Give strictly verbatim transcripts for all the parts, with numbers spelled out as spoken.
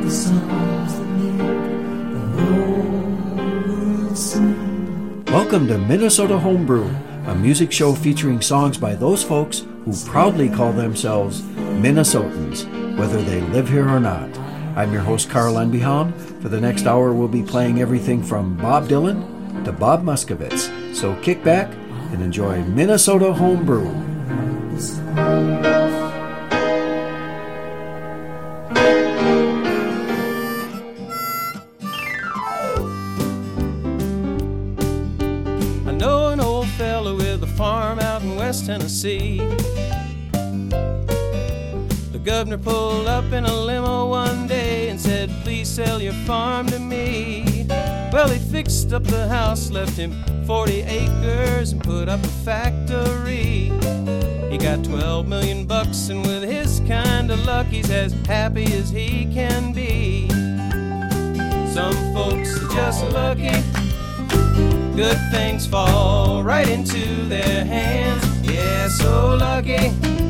the songs that make the whole world sing. Welcome to Minnesota Homebrew, a music show featuring songs by those folks who proudly call themselves Minnesotans, whether they live here or not. I'm your host, Carl Enbehan. For the next hour, we'll be playing everything from Bob Dylan to Bob Muskowitz. So kick back and enjoy Minnesota Homebrew. I know an old fella with a farm out in West Tennessee. The governor pulled up in a limo one day and said, "Please sell your farm to me." Well, he fixed up the house, left him forty acres and put up a factory. He got twelve million bucks, and with his kind of luck, he's as happy as he can be. Some folks are just lucky. Good things fall right into their hands. Yeah, so lucky,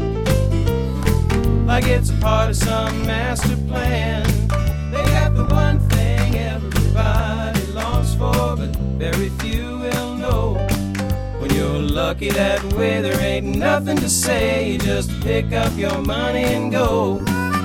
like it's a part of some master plan. They got the one thing everybody longs for, but very few will know. When you're lucky that way, there ain't nothing to say. You just pick up your money and go.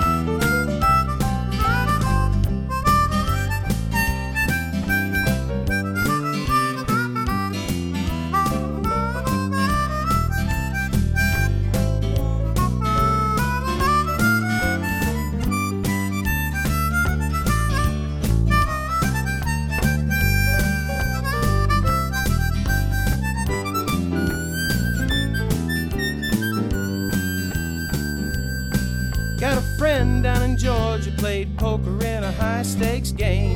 Got a friend down in Georgia, played poker in a high-stakes game.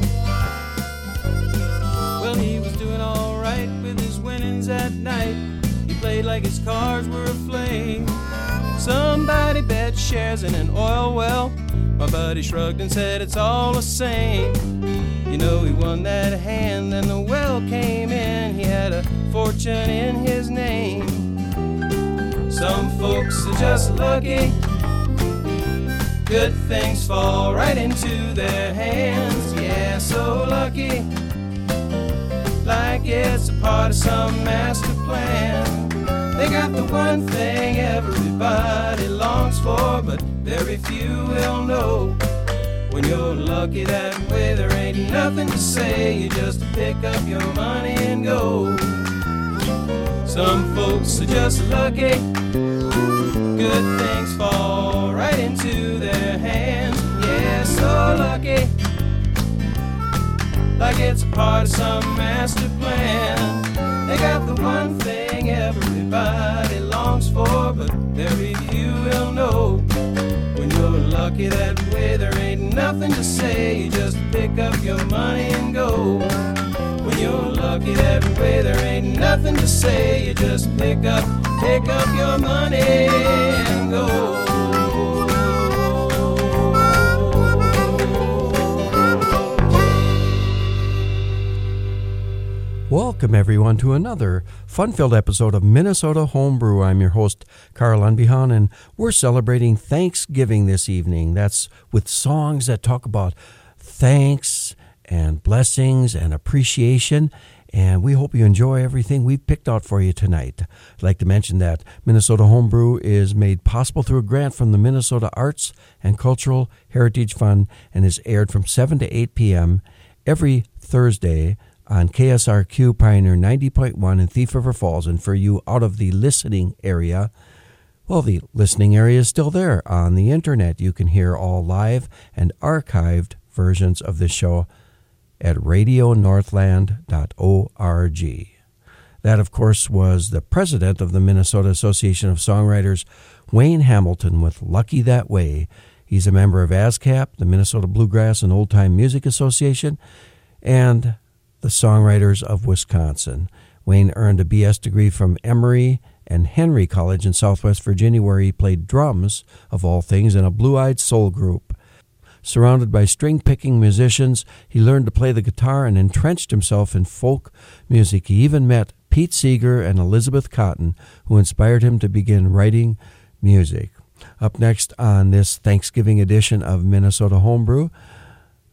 Well, he was doing all right with his winnings at night. He played like his cards were aflame. Somebody bet shares in an oil well. My buddy shrugged and said it's all the same. You know, he won that hand and the well came in. He had a fortune in his name. Some folks are just lucky. Good things fall right into their hands. Yeah, so lucky, like it's a part of some master plan. They got the one thing everybody longs for, but very few will know. When you're lucky that way, there ain't nothing to say. You just pick up your money and go. Some folks are just lucky. Good things fall right into their hands. Yeah, so lucky, like it's a part of some master plan. They got the one thing everybody longs for, but very few will know. When you're lucky that way, there ain't nothing to say. You just pick up your money and go. When you're lucky that way, there ain't nothing to say. You just pick up, pick up your money and go. Welcome, everyone, to another fun-filled episode of Minnesota Homebrew. I'm your host, Carl Enbehan, and we're celebrating Thanksgiving this evening. That's with songs that talk about thanks and blessings and appreciation, and we hope you enjoy everything we've picked out for you tonight. I'd like to mention that Minnesota Homebrew is made possible through a grant from the Minnesota Arts and Cultural Heritage Fund and is aired from seven to eight p.m. every Thursday on K S R Q Pioneer ninety point one in Thief River Falls. And for you out of the listening area, well, the listening area is still there on the internet. You can hear all live and archived versions of this show at radio northland dot org. That, of course, was the president of the Minnesota Association of Songwriters, Wayne Hamilton, with Lucky That Way. He's a member of ASCAP, the Minnesota Bluegrass and Old Time Music Association, and the Songwriters of Wisconsin. Wayne earned a B S degree from Emory and Henry College in Southwest Virginia, where he played drums, of all things, in a blue-eyed soul group. Surrounded by string-picking musicians, he learned to play the guitar and entrenched himself in folk music. He even met Pete Seeger and Elizabeth Cotten, who inspired him to begin writing music. Up next on this Thanksgiving edition of Minnesota Homebrew,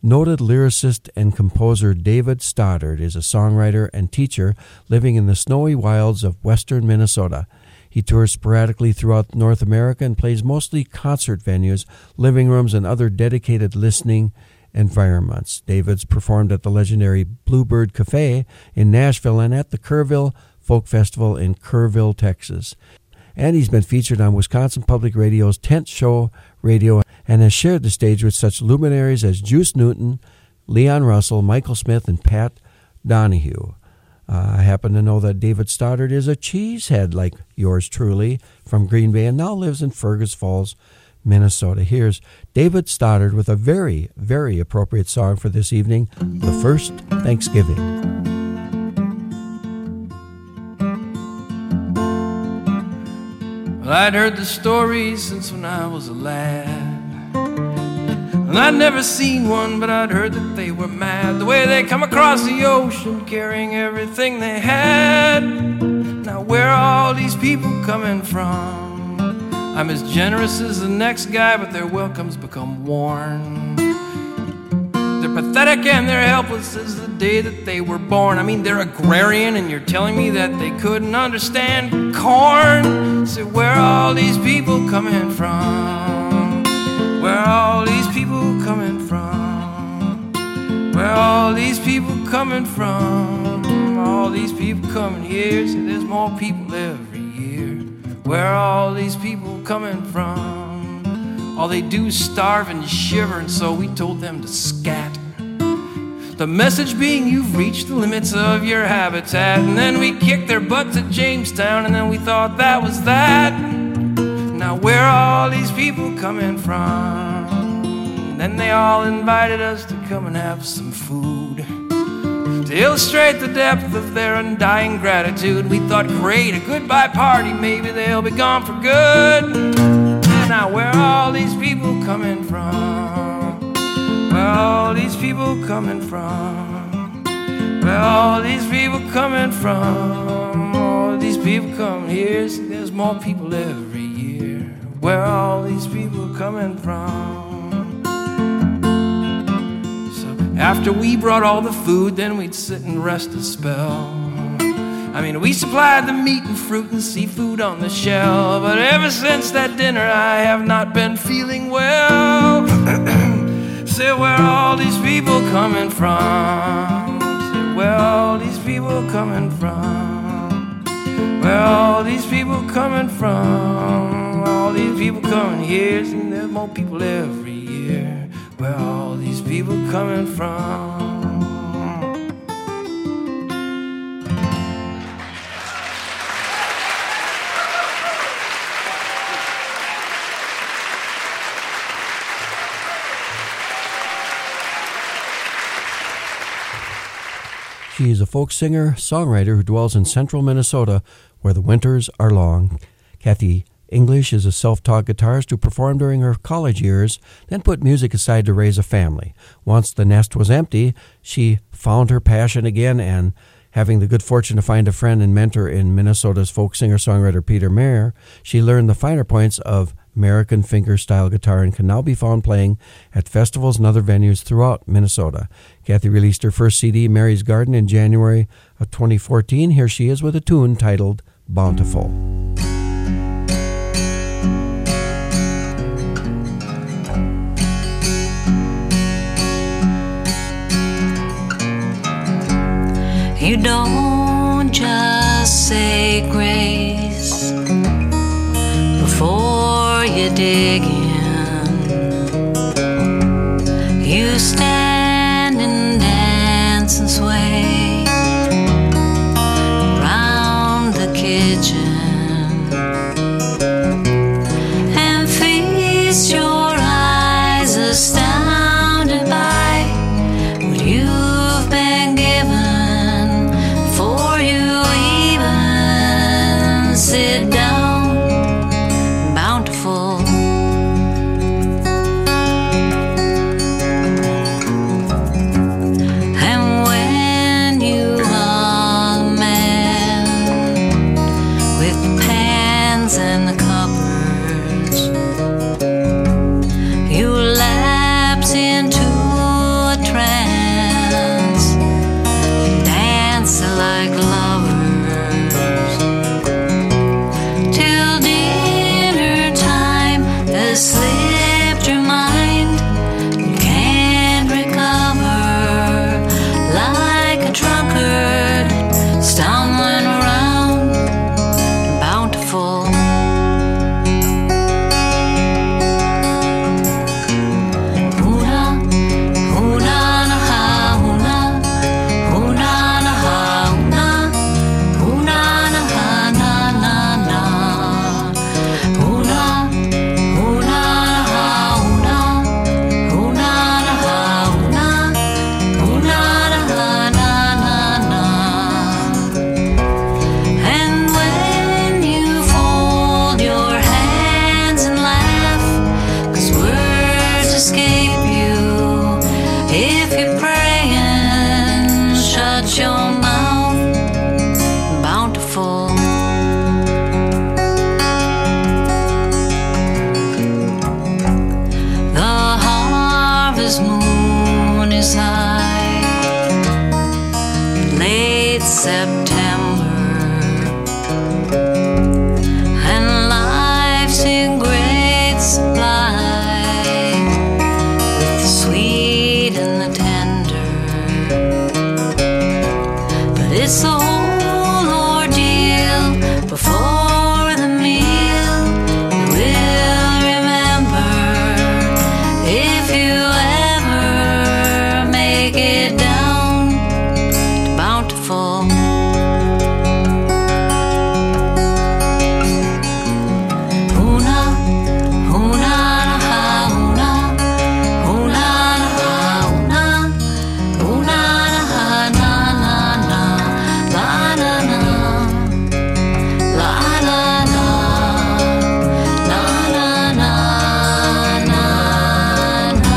Noted lyricist and composer David Stoddard is a songwriter and teacher living in the snowy wilds of western Minnesota. He tours sporadically throughout North America and plays mostly concert venues, living rooms, and other dedicated listening environments. David's performed at the legendary Bluebird Cafe in Nashville and at the Kerrville Folk Festival in Kerrville, Texas. And he's been featured on Wisconsin Public Radio's Tent Show Radio and has shared the stage with such luminaries as Juice Newton, Leon Russell, Michael Smith, and Pat Donahue. Uh, I happen to know that David Stoddard is a cheesehead like yours truly from Green Bay and now lives in Fergus Falls, Minnesota. Here's David Stoddard with a very, very appropriate song for this evening, The First Thanksgiving. Well, I'd heard the stories since when I was a lad, and I'd never seen one, but I'd heard that they were mad, the way they come across the ocean carrying everything they had. Now where are all these people coming from? I'm as generous as the next guy, but their welcomes become worn. They're pathetic and they're helpless as the day that they were born. I mean, they're agrarian and you're telling me that they couldn't understand corn. So where are all these people coming from? Where are all these people coming from? Where are all these people coming from? All these people coming here, so there's more people every year. Where are all these people coming from? All they do is starve and shiver, and so we told them to scat. The message being, you've reached the limits of your habitat. And then we kicked their butts at Jamestown, and then we thought that was that. Now where are all these people coming from? And then they all invited us to come and have some food, to illustrate the depth of their undying gratitude. We thought, great, a goodbye party, maybe they'll be gone for good. Now where are all these people coming from? Where are all these people coming from? Where are all these people coming from? All these people come here, see there's more people every year. Where are all these people coming from? So after we brought all the food, then we'd sit and rest a spell. I mean, we supplied the meat and fruit and seafood on the shelf, but ever since that dinner I have not been feeling well. Say, where are all these people coming from? Say, where are all these people coming from? Where are all these people coming from? All these people coming here, see there's more people every year. Where are all these people coming from? She is a folk singer, songwriter who dwells in central Minnesota, where the winters are long. Kathy English is a self-taught guitarist who performed during her college years, then put music aside to raise a family. Once the nest was empty, she found her passion again, and having the good fortune to find a friend and mentor in Minnesota's folk singer-songwriter Peter Mayer, she learned the finer points of American finger-style guitar and can now be found playing at festivals and other venues throughout Minnesota. Kathy released her first C D, Mary's Garden, in January of twenty fourteen. Here she is with a tune titled Bountiful. You don't just say grace before you dig in. You stand and dance and sway around the kitchen and feast your eyes astounded by what you've been given. For you even October's moon is high, late September, and life's in great supply, with the sweet and the tender. But it's a whole ordeal before the meal. You will remember if you ever make it down to Bountiful. Una, una, ha, una, una, ha, una, una, ha, na, na, na, la, na, na, la, na, na, la, na, na, na, na.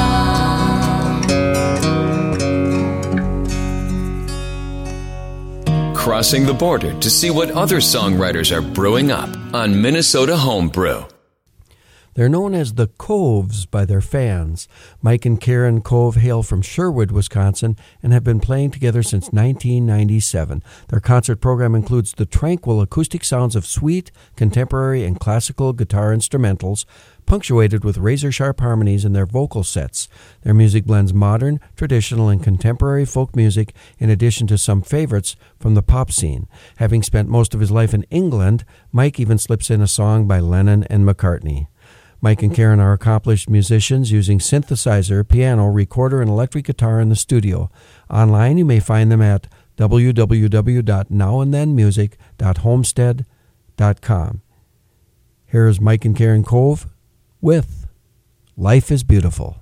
Crossing the border to see what other songwriters are brewing up on Minnesota Homebrew. They're known as the Coves by their fans. Mike and Karen Cove hail from Sherwood, Wisconsin, and have been playing together since nineteen ninety-seven. Their concert program includes the tranquil acoustic sounds of sweet, contemporary, and classical guitar instrumentals, punctuated with razor-sharp harmonies in their vocal sets. Their music blends modern, traditional, and contemporary folk music, in addition to some favorites from the pop scene. Having spent most of his life in England, Mike even slips in a song by Lennon and McCartney. Mike and Karen are accomplished musicians using synthesizer, piano, recorder, and electric guitar in the studio. Online, you may find them at w w w dot now and then music dot homestead dot com. Here's Mike and Karen Cove with Life is Beautiful.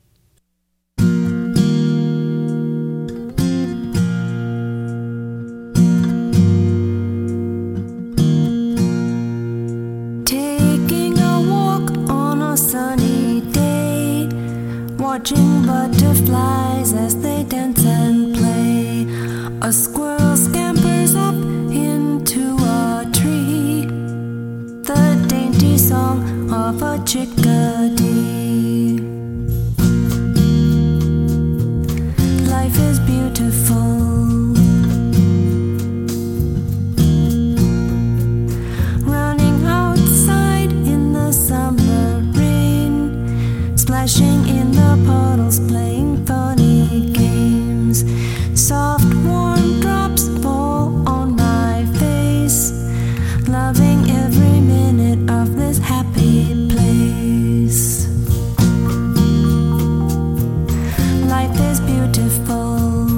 Taking a walk on a sunny day, watching butterflies as they dance and play. A squirrel scampers up into a tree, the dainty song of a chickadee. Life is beautiful. Running outside in the summer rain, splashing in the puddles, playing funny games. Soft warm drops fall on my face, loving every minute of this happy place. Life is beautiful.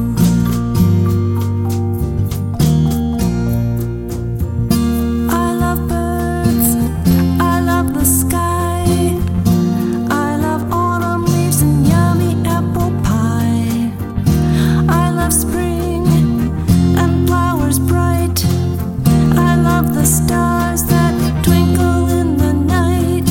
I love birds, I love the sky, I love autumn leaves and yummy apple pie. I love spring and flowers bright, I love the stars that twinkle in the night.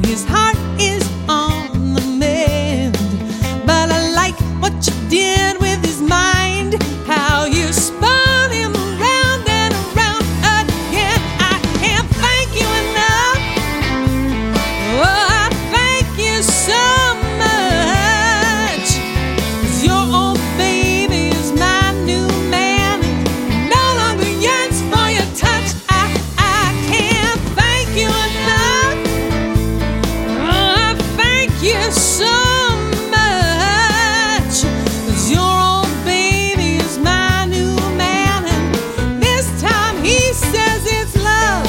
and his heart is on the mend. But I like what you did with his mind, how you spun him around and around again. I can't thank you enough. Oh, I thank you so much. 'Cause your old baby is my new man, no longer yearns for your touch. I, I can't thank you enough. Oh, I thank you so much. 'Cause your old baby is my new man, and this time he says it's love.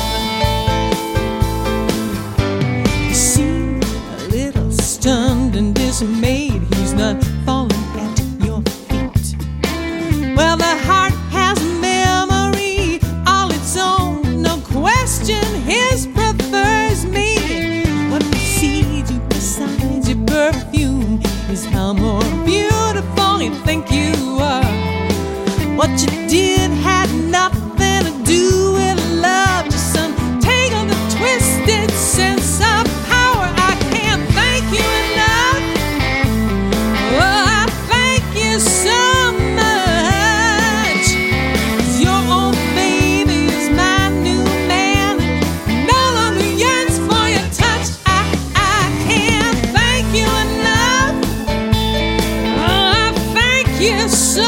You seem a little stunned and dismayed. He's not falling at your feet. Well, the heart has a memory all its own. No question, his prefers me. What precedes you besides your perfume is how more beautiful you think you are. What you did had nothing to do with love, just some tangled and twisted sense of power. I can't thank you enough. Oh, I thank you so much. 'Cause your old baby is my new man, no longer yearns for your touch. I, I can't thank you enough. Oh, I thank you so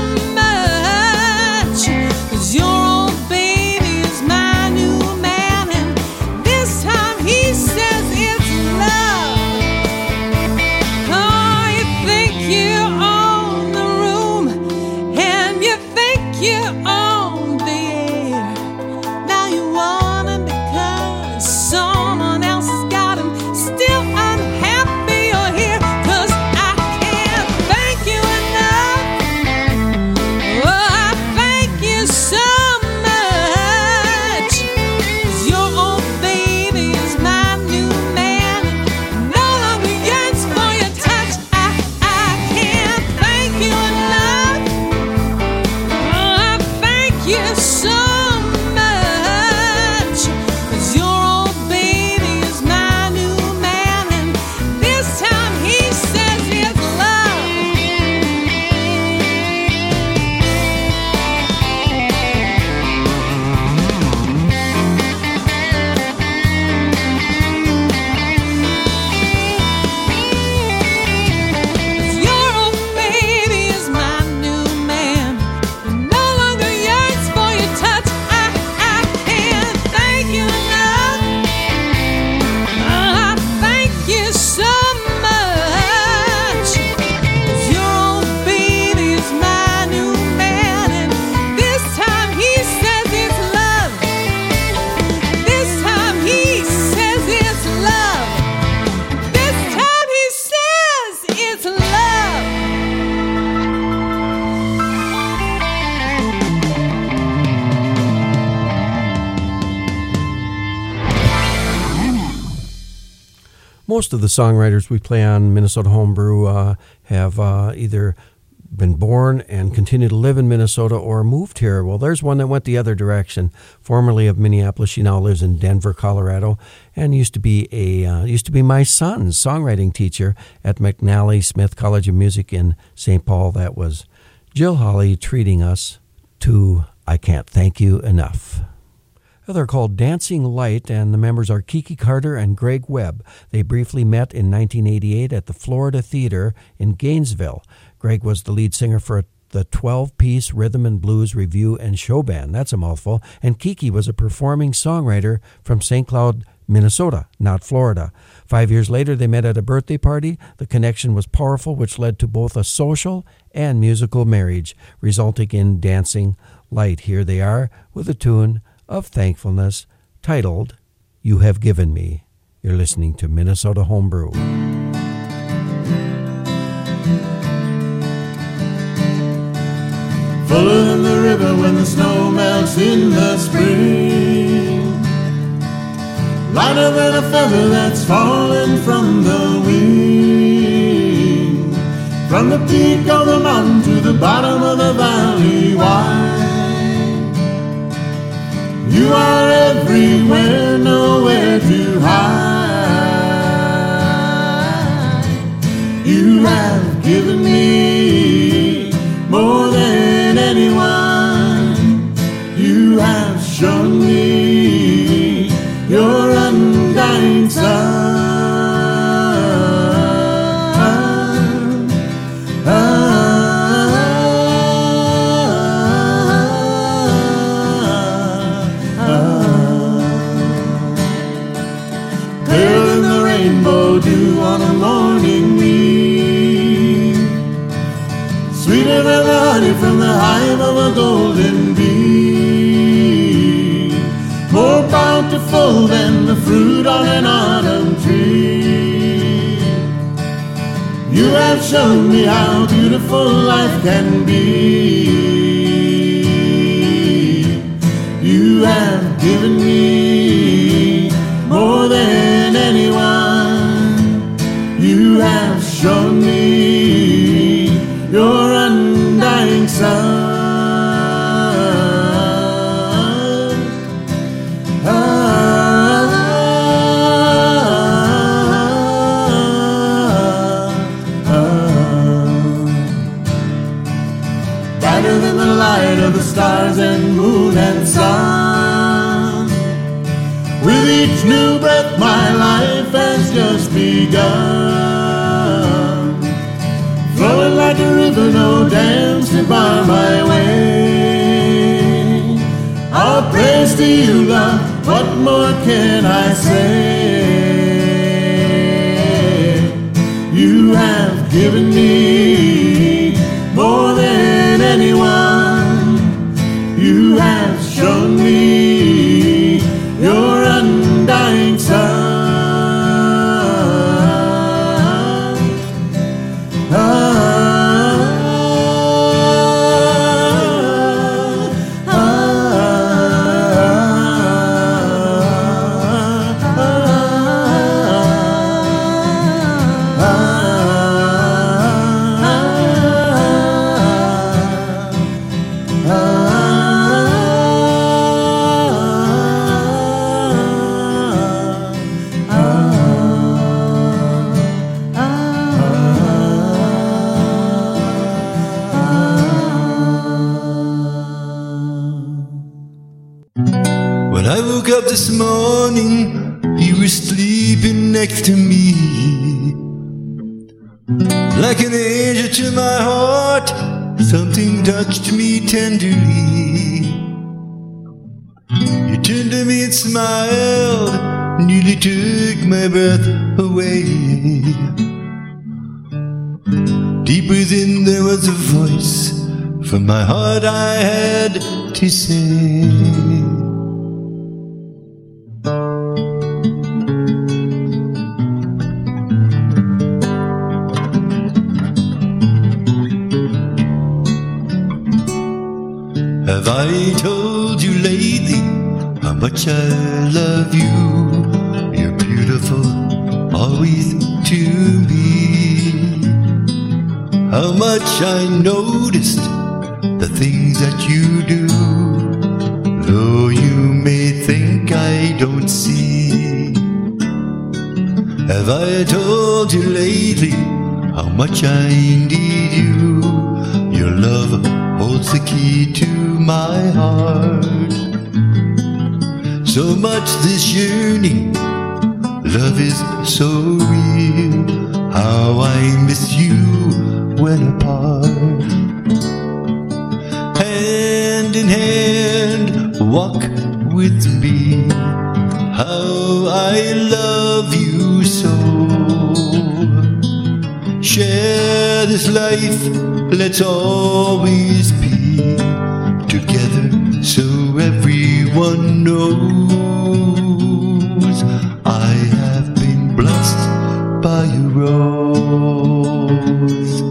much. 'Cause your old baby is my new man, and this time he says it's love. Oh, you think you own the room, and you think you own the air. Now you want him because someone else has got him. Still unhappy you're here, 'cause I can't thank you enough. Oh, I thank you so much. 'Cause your old baby is my new man, no longer yearns for your touch. I, I can't thank you enough. Oh, I thank you so much. 'Cause your old baby is my new man, and this time he says it's love. Your old baby is my new man, no longer yearns for your touch. I, I can't thank you enough. Oh, I thank you so much. 'Cause your old baby is my new man, and this time he says it's love. This time he says it's love. This time he says it's love. Most of the songwriters we play on Minnesota Homebrew uh, have uh, either been born and continue to live in Minnesota or moved here. Well, there's one that went the other direction. Formerly of Minneapolis, she now lives in Denver, Colorado, and used to be a uh, used to be my son's songwriting teacher at McNally Smith College of Music in Saint Paul. That was Jill Holly treating us to I Can't Thank You Enough. They're called Dancing Light, and the members are Kiki Carter and Greg Webb. They briefly met in nineteen eighty-eight at the Florida Theater in Gainesville. Greg was the lead singer for the twelve-piece Rhythm and Blues Review and Show Band. That's a mouthful. And Kiki was a performing songwriter from Saint Cloud, Minnesota, not Florida. Five years later, they met at a birthday party. The connection was powerful, which led to both a social and musical marriage, resulting in Dancing Light. Here they are with a tune of thankfulness titled You Have Given Me. You're listening to Minnesota Homebrew. Fuller than the river when the snow melts in the spring, lighter than a feather that's fallen from the wing, from the peak of the mountain to the bottom of the valley wide. You are everywhere, nowhere to hide. a golden bee, more bountiful than the fruit on an autumn tree. You have shown me how beautiful life can be. You have given me more than anyone. You have shown me your undying sun. Brighter than the light of the stars and moon and sun. With each new breath my life has just begun. Flowing like a river, no dams to bar my way. All praise to you, love, what more can I say? You have given me more than anyone. You have shown me your undying sun. When I woke up this morning, you were sleeping next to me. Like an angel to my heart, something touched me tenderly. You turned to me and smiled, nearly took my breath away. Deep within there was a voice, from my heart I had to say. Have I told you lately how much I love you? You're beautiful, always to me. How much I noticed the things that you do, though you may think I don't see. Have I told you lately how much I need you? Your love holds the key to my heart. So much this yearning, love is so real. How I miss you when apart. Hand in hand, walk with me. How I love you so. Share this life, let's always be together, so everyone knows I have been blessed by a rose.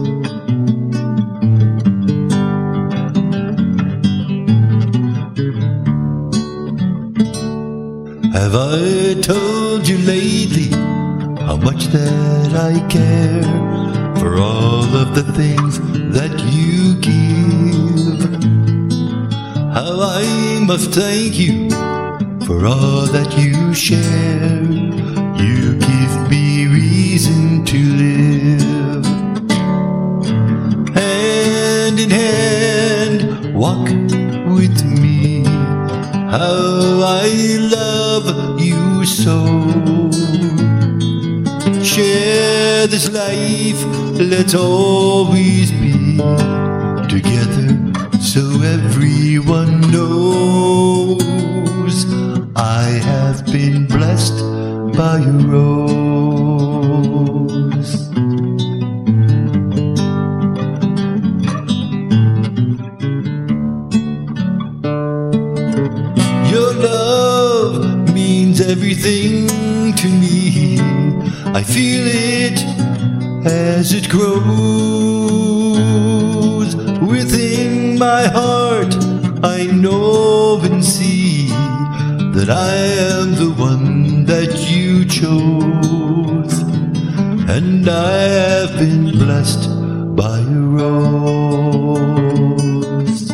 Have I told you lately how much that I care for all of the things that you give? How I must thank you for all that you share. You give me reason to live. Hand in hand, walk with me. How I love you so. Share this life, let's always be together, so everyone knows I have been blessed by a rose. feel it as it grows within my heart. I know and see that I am the one that you chose, and I have been blessed by a rose.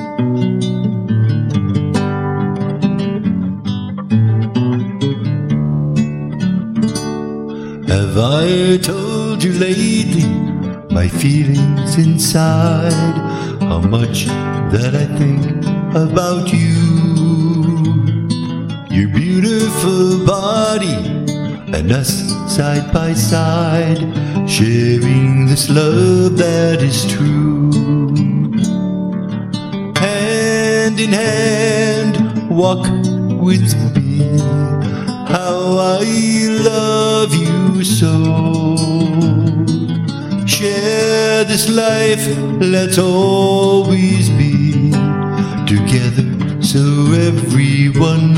Have I told you lately my feelings inside? How much that I think about you, your beautiful body, and us side by side, sharing this love that is true. Hand in hand, walk with me. How I love you so. Share this life, let's always be together, so everyone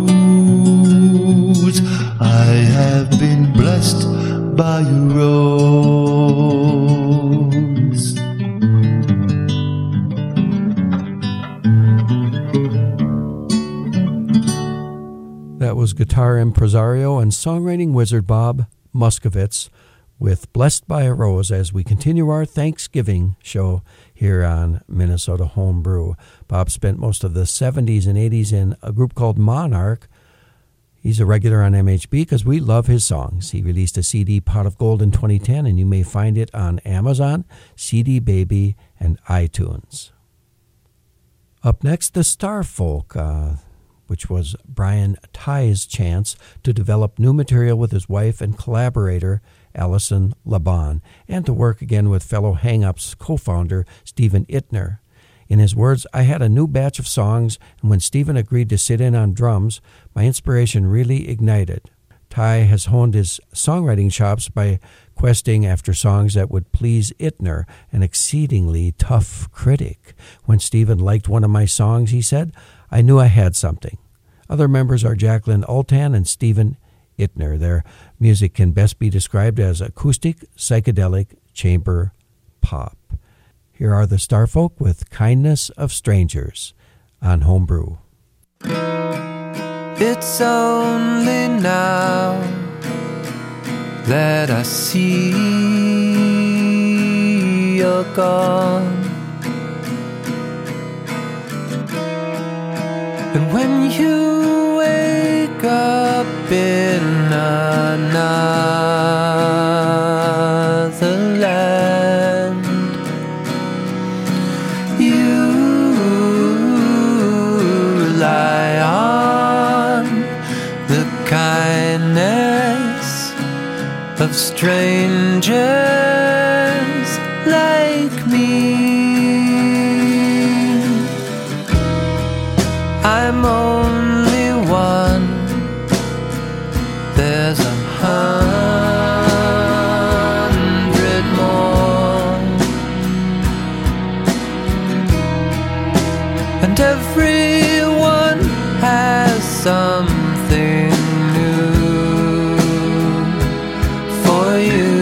knows I have been blessed by a rose. That was guitar impresario and songwriting wizard Bob Muscovitz with Blessed by a Rose as we continue our Thanksgiving show here on Minnesota Homebrew. Bob spent most of the seventies and eighties in a group called Monarch. He's a regular on M H B because we love his songs. He released a C D, Pot of Gold, in twenty ten, and you may find it on Amazon, C D Baby, and iTunes. Up next, the Starfolk, uh, which was Brian Ty's chance to develop new material with his wife and collaborator, Allison Laban, and to work again with fellow Hang Ups co-founder Stephen Ittner. In his words, I had a new batch of songs, and when Stephen agreed to sit in on drums, my inspiration really ignited. Ty has honed his songwriting chops by questing after songs that would please Ittner, an exceedingly tough critic. When Stephen liked one of my songs, he said, I knew I had something. Other members are Jacqueline Ultan and Stephen Ittner. Their music can best be described as acoustic, psychedelic, chamber pop. Here are the Starfolk with Kindness of Strangers on Homebrew. It's only now that I see you're gone. And when you wake up in another land, you rely on the kindness of strangers like me. I'm only one, there's a hundred more, and everyone has something new for you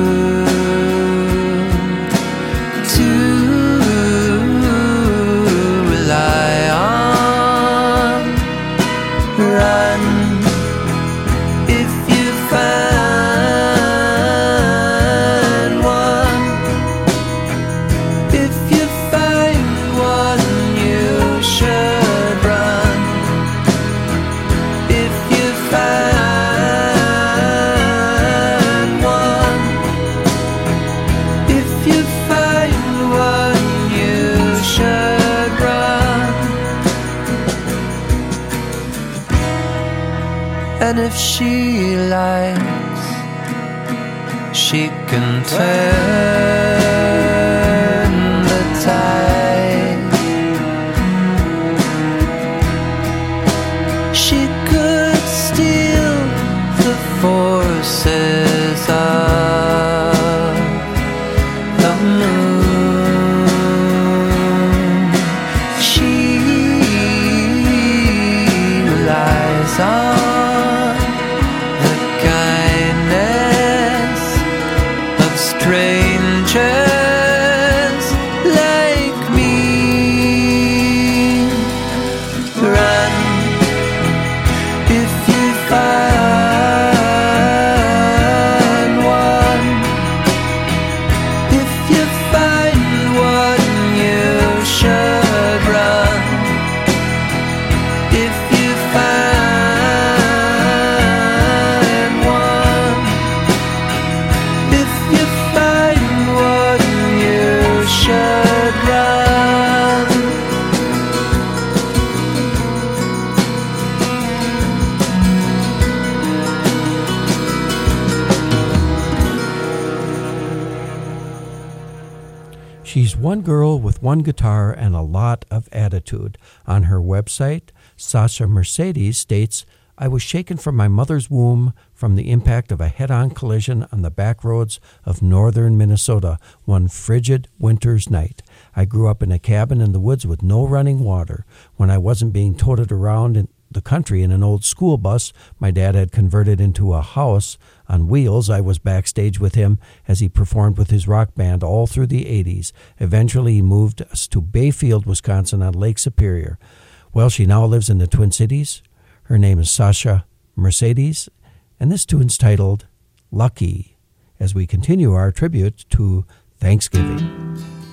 to rely on. Run if you find one. If you find one, you should run. If you find one, if you find one, you should run. And if she likes, she can turn the tide. She could steal the forces of the moon. She relies on the kindness She's one girl with one guitar and a lot of attitude. On her website, Sasha Mercedes states, I was shaken from my mother's womb from the impact of a head-on collision on the back roads of northern Minnesota one frigid winter's night. I grew up in a cabin in the woods with no running water. When I wasn't being toted around in the country in an old school bus my dad had converted into a house on wheels, I was backstage with him as he performed with his rock band all through the eighties. Eventually he moved us to Bayfield, Wisconsin on Lake Superior. Well, she now lives in the Twin Cities. Her name is Sasha Mercedes, and this tune's titled Lucky, as we continue our tribute to Thanksgiving.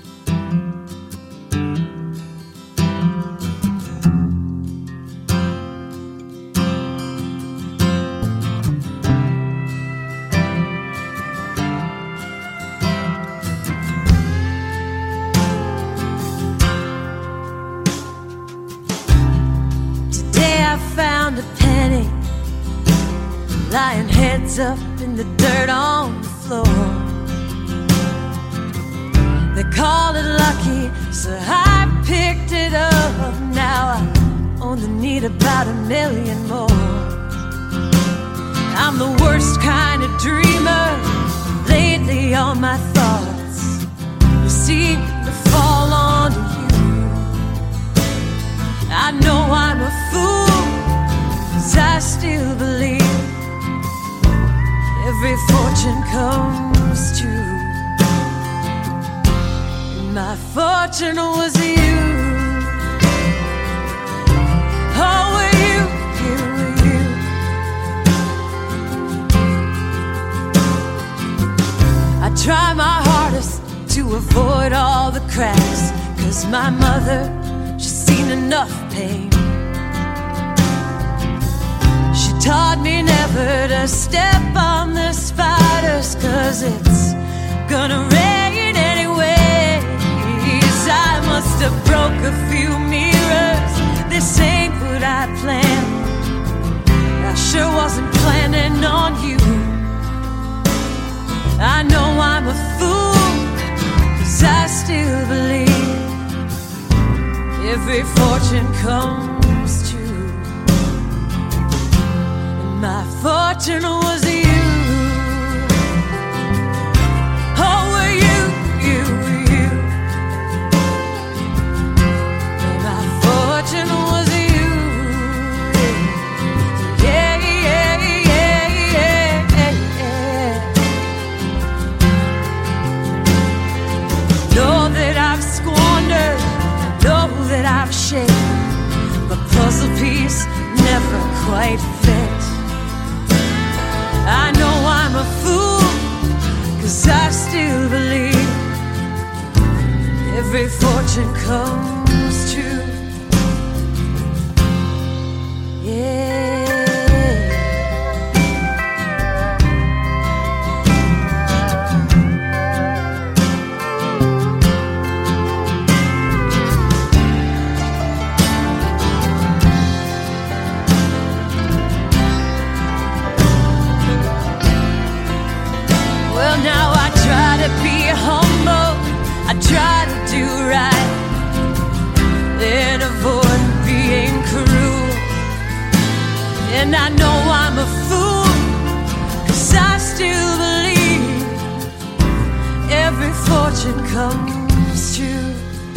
Found a penny lying heads up in the dirt on the floor. They called it lucky, so I picked it up. Now I only need about a million more. I'm the worst kind of dreamer. Lately all my thoughts seem to fall onto you. I know I'm a fool, 'cause I still believe every fortune comes true. And my fortune was you. Oh, were you, you, were you. I try my hardest to avoid all the cracks, 'cause my mother, she's seen enough pain. Taught me never to step on the spiders, 'cause it's gonna rain anyways. I must have broke a few mirrors. This ain't what I planned. I sure wasn't planning on you. I know I'm a fool, 'cause I still believe every fortune comes true. My fortune was you. Oh, were you, you, were you. And my fortune was you. Yeah, yeah, yeah, yeah, yeah. Know that I've squandered, know that I've shaken, but puzzle piece never quite fit. I know I'm a fool, 'cause I still believe every fortune comes true. Yeah. Now I try to be humble, I try to do right, and avoid being cruel. And I know I'm a fool, 'cause I still believe every fortune comes true.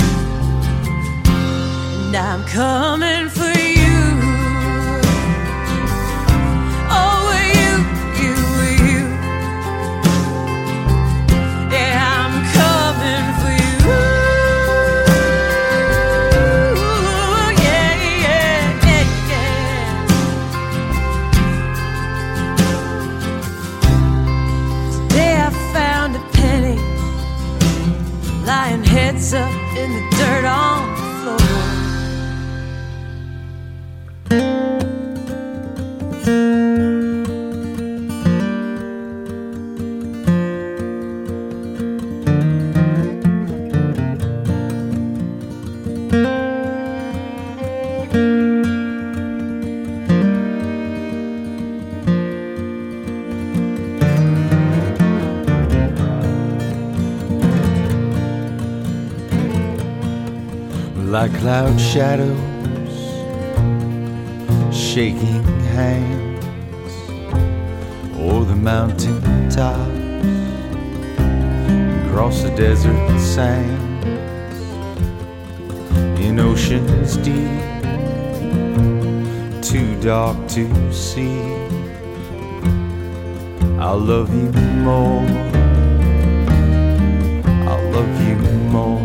And I'm coming for you. Heads up in the dirt on the floor. like cloud shadows, shaking hands o'er the mountain tops, across the desert sands, in oceans deep, too dark to see. I'll love you more, I'll love you more.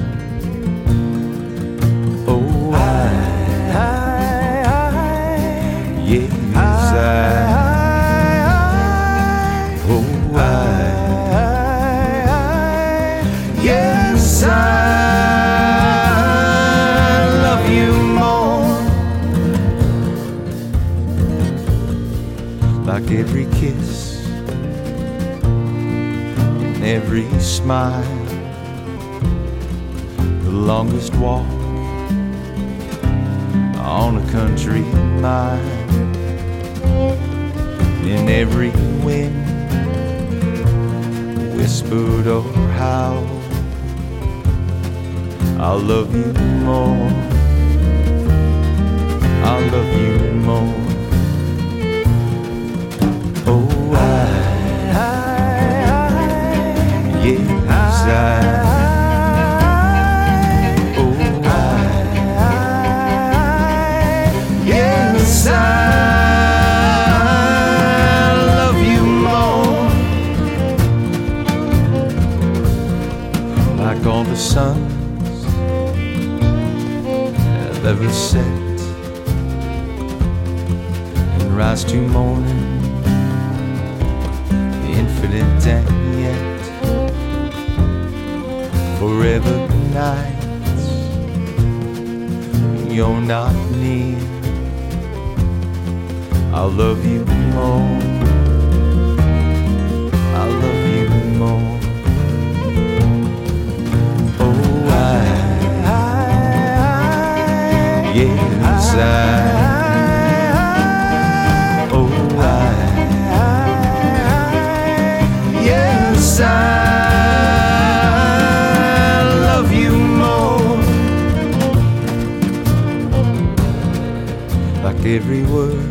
Oh, I, I, I, yes, I, oh, I, I, yes, I love you more. Like every kiss, every smile, the longest walk on a country mile, in every wind, whispered or howled, I'll love you more, I'll love you more. Oh, I, I, I yes, I. All the suns have ever set and rise to morning, infinite and yet forever nights you're not near. I'll love you more, I'll love you more. Yes, I, oh, I, yes, I love you more. Like every word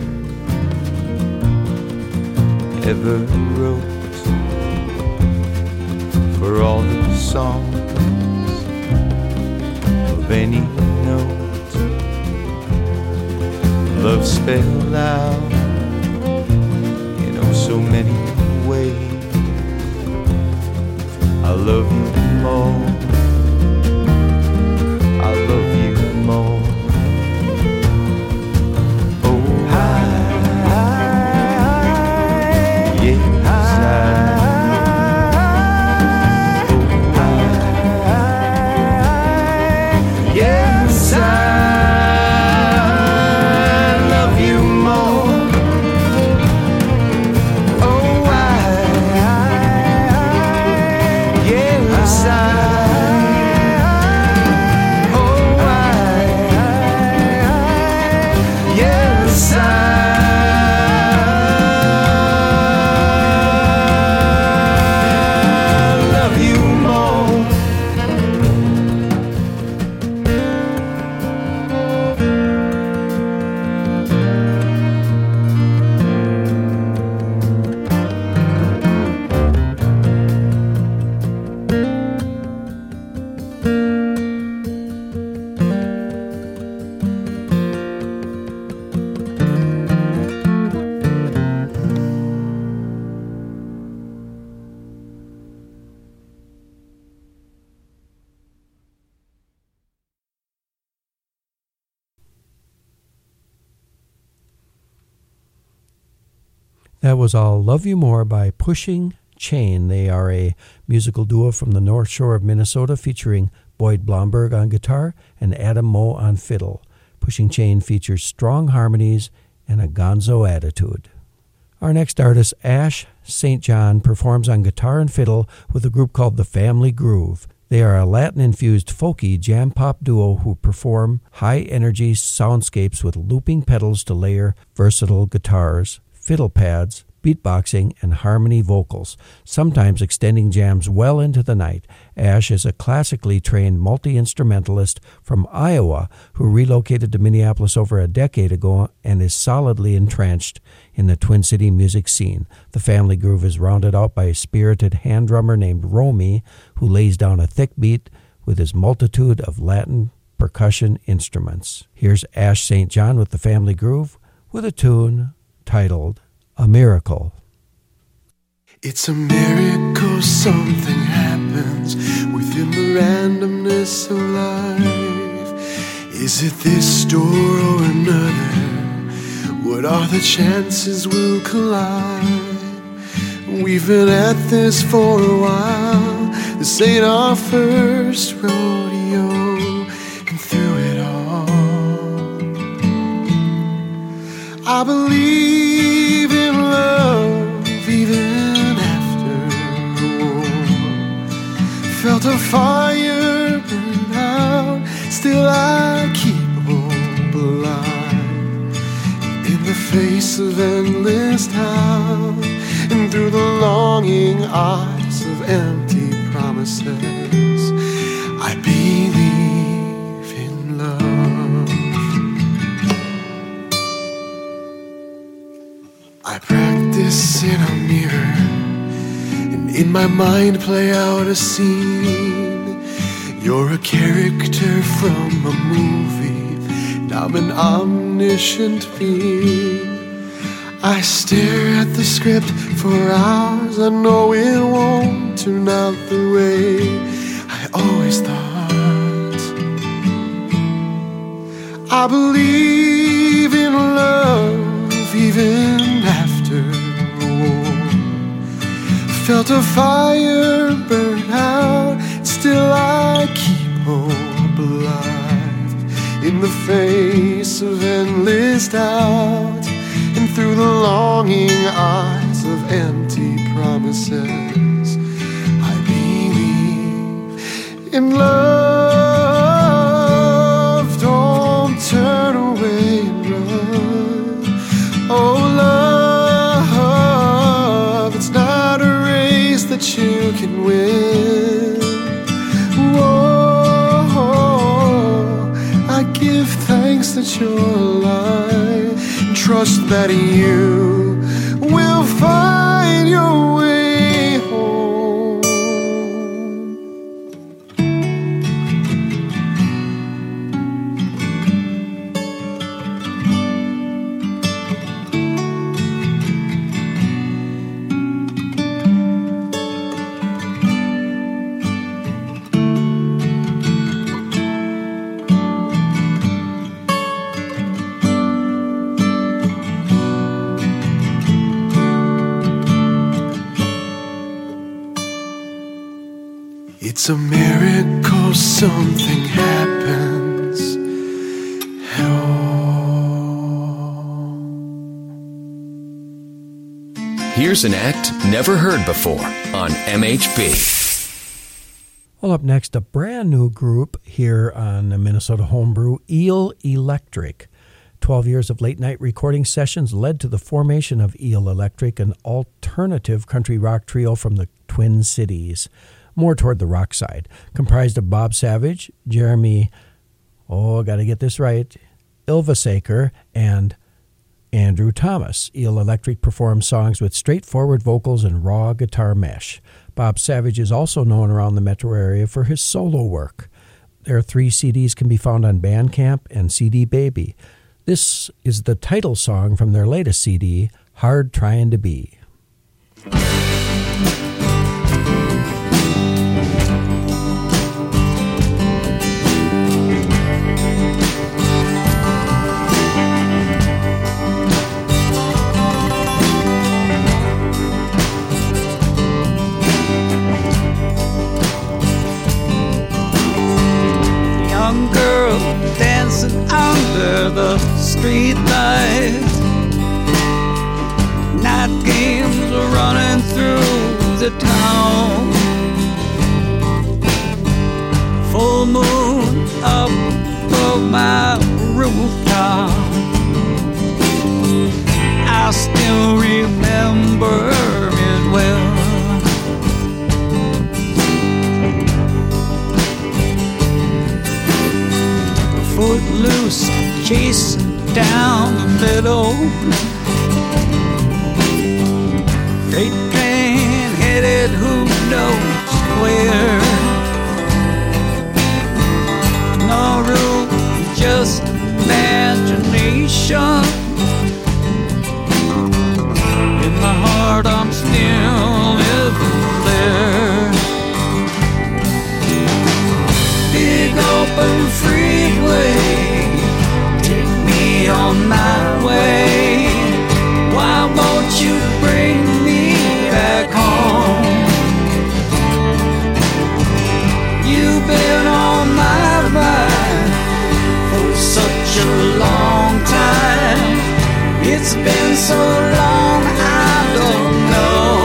ever wrote, for all the songs of any note, love spelled out in oh so many ways. I love you more, I love you more. Oh, I, I, yes, I, oh, I, yes, I. That was I'll Love You More by Pushing Chain. They are a musical duo from the North Shore of Minnesota featuring Boyd Blomberg on guitar and Adam Moe on fiddle. Pushing Chain features strong harmonies and a gonzo attitude. Our next artist, Ash Saint John, performs on guitar and fiddle with a group called The Family Groove. They are a Latin-infused folky jam-pop duo who perform high-energy soundscapes with looping pedals to layer versatile guitars, fiddle pads, beatboxing, and harmony vocals, sometimes extending jams well into the night. Ash is a classically trained multi-instrumentalist from Iowa who relocated to Minneapolis over a decade ago and is solidly entrenched in the Twin City music scene. The family groove is rounded out by a spirited hand drummer named Romy, who lays down a thick beat with his multitude of Latin percussion instruments. Here's Ash Saint John with the family groove with a tune titled A Miracle. It's a miracle something happens within the randomness of life. Is it this door or another? What are the chances we'll collide? We've been at this for a while. This ain't our first rodeo. And through it all, I believe in love even after the war. Felt a fire burn out, still I keep hope alive. In the face of endless doubt, and through the longing eyes of empty promises, I believe in love. I practice in a mirror, and in my mind play out a scene. You're a character from a movie, and I'm an omniscient being. I stare at the script for hours. I know it won't turn out the way I always thought. I believe in love even after the war. Felt a fire burn out, still I keep hope alive. In the face of endless doubt, and through the longing eyes of empty promises, I believe in love. Don't turn away and run. Oh, love, it's not a race that you can win. Whoa, I give thanks that you're alive. Trust that you will find your way home. It's a miracle something happens at all. Here's an act never heard before on M H B. Well, up next, a brand new group here on the Minnesota Homebrew, Eel Electric. Twelve years of late-night recording sessions led to the formation of Eel Electric, an alternative country rock trio from the Twin Cities, more toward the rock side, comprised of Bob Savage, Jeremy, oh, got to get this right, Ilvasaker, and Andrew Thomas. Eel Electric performs songs with straightforward vocals and raw guitar mesh. Bob Savage is also known around the metro area for his solo work. Their three C Ds can be found on Bandcamp and C D Baby. This is the title song from their latest C D, Hard Tryin' to Be. Under the street light, night games are running through the town. Full moon up above my rooftop, I I still remember it well. Footloose, chasing down the middle. Freight train headed who knows where. No room, just imagination. In my heart I'm still living there. Big open freeway, take me on my way. Why won't you bring me back home? You've been on my mind for such a long time. It's been so long I don't know.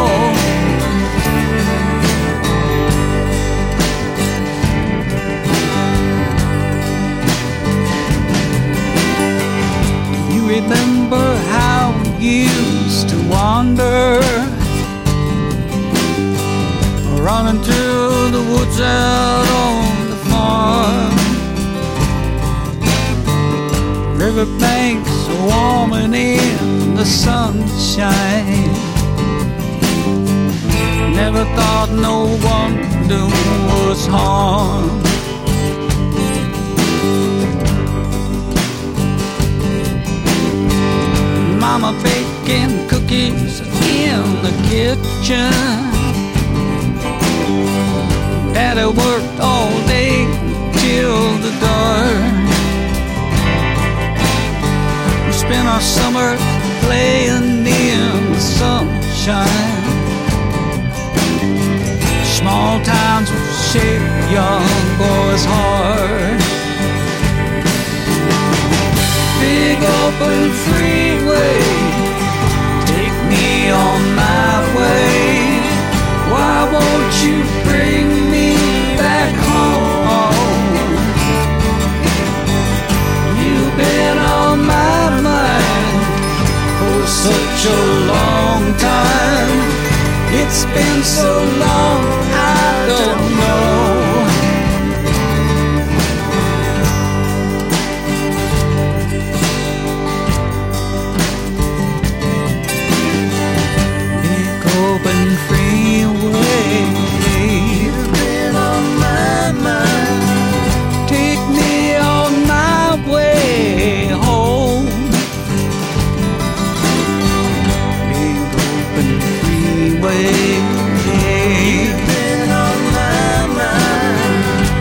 Remember how we used to wander, running through the woods out on the farm. Riverbanks warming in the sunshine. Never thought no one would do us harm. Mama baking cookies in the kitchen. Daddy worked all day till the dark. We spent our summer playing in the sunshine. Small towns would shape young boys' heart. Big open freeway, take me on my way. Why won't you bring me back home? You've been on my mind for such a long time. It's been so long I don't know. Open freeway, you've been on my mind. Take me on my way home. Big open freeway, you've been on my mind.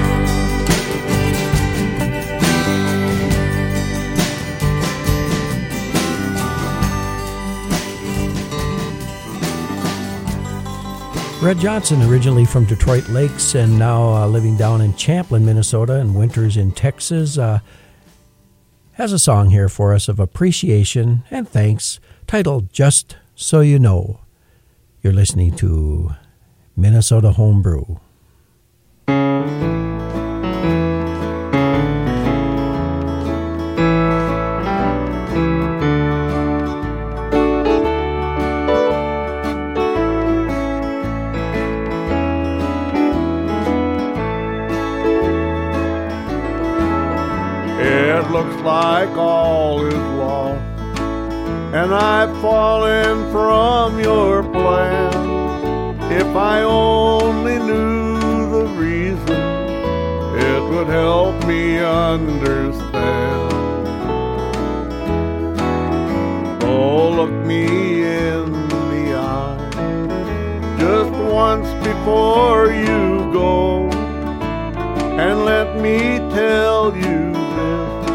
Red Johnson, originally from Detroit Lakes and now uh, living down in Champlin, Minnesota, and winters in Texas, uh, has a song here for us of appreciation and thanks titled Just So You Know. You're listening to Minnesota Homebrew. It looks like all is lost, and I've fallen from your plan. If I only knew the reason, it would help me understand. Oh, look me in the eye just once before you go, and let me tell you this,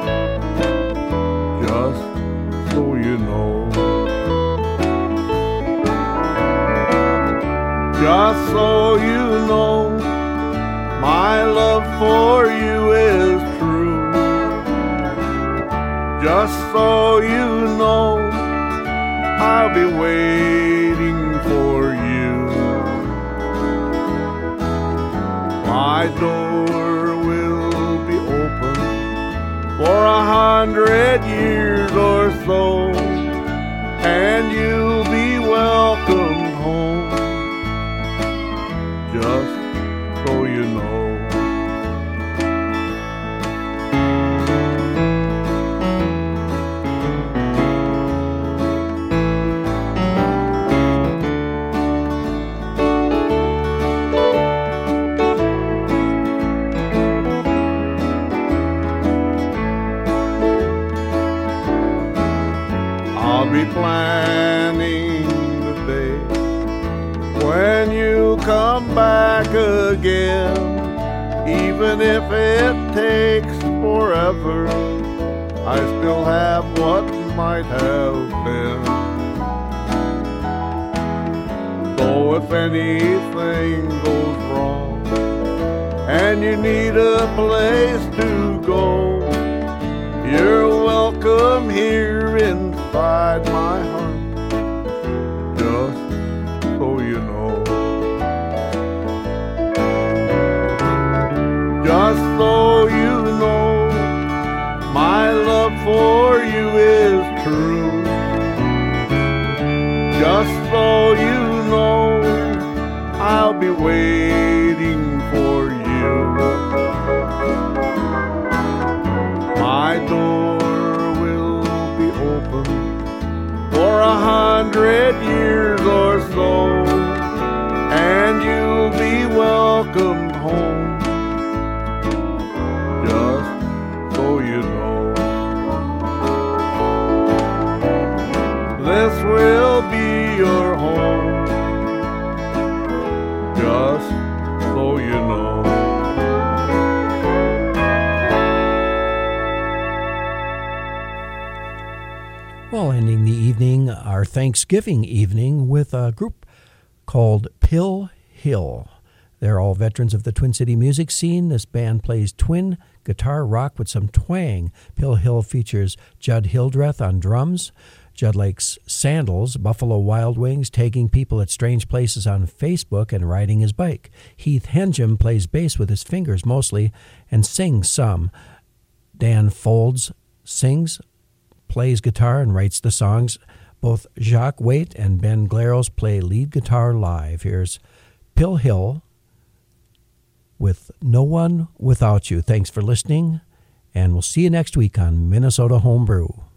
just so you know. Just so you know, my love for you is true. Just so you know, I'll be waiting for you. My door will be open for a hundred years or so, just so you know. I'll be planning the day when you come back again, even if it takes forever. I still have what might have been. So if anything goes wrong and you need a place to go, you're welcome here inside my heart, just so you know. Just so you know, my love for you is true. Just so you know, I'll be waiting for you. My door will be open for a hundred years or so, and you'll be welcomed home, just so you know. This will be your home, just so you know. Well, ending the evening, our Thanksgiving evening, with a group called Pill Hill. They're all veterans of the Twin City music scene. This band plays twin guitar rock with some twang. Pill Hill features Judd Hildreth on drums. Judd likes sandals, Buffalo Wild Wings, taking people at strange places on Facebook, and riding his bike. Heath Henjum plays bass with his fingers mostly and sings some. Dan Folds sings, plays guitar, and writes the songs. Both Jacques Waite and Ben Glaros play lead guitar live. Here's Pill Hill with No One Without You. Thanks for listening, and we'll see you next week on Minnesota Homebrew.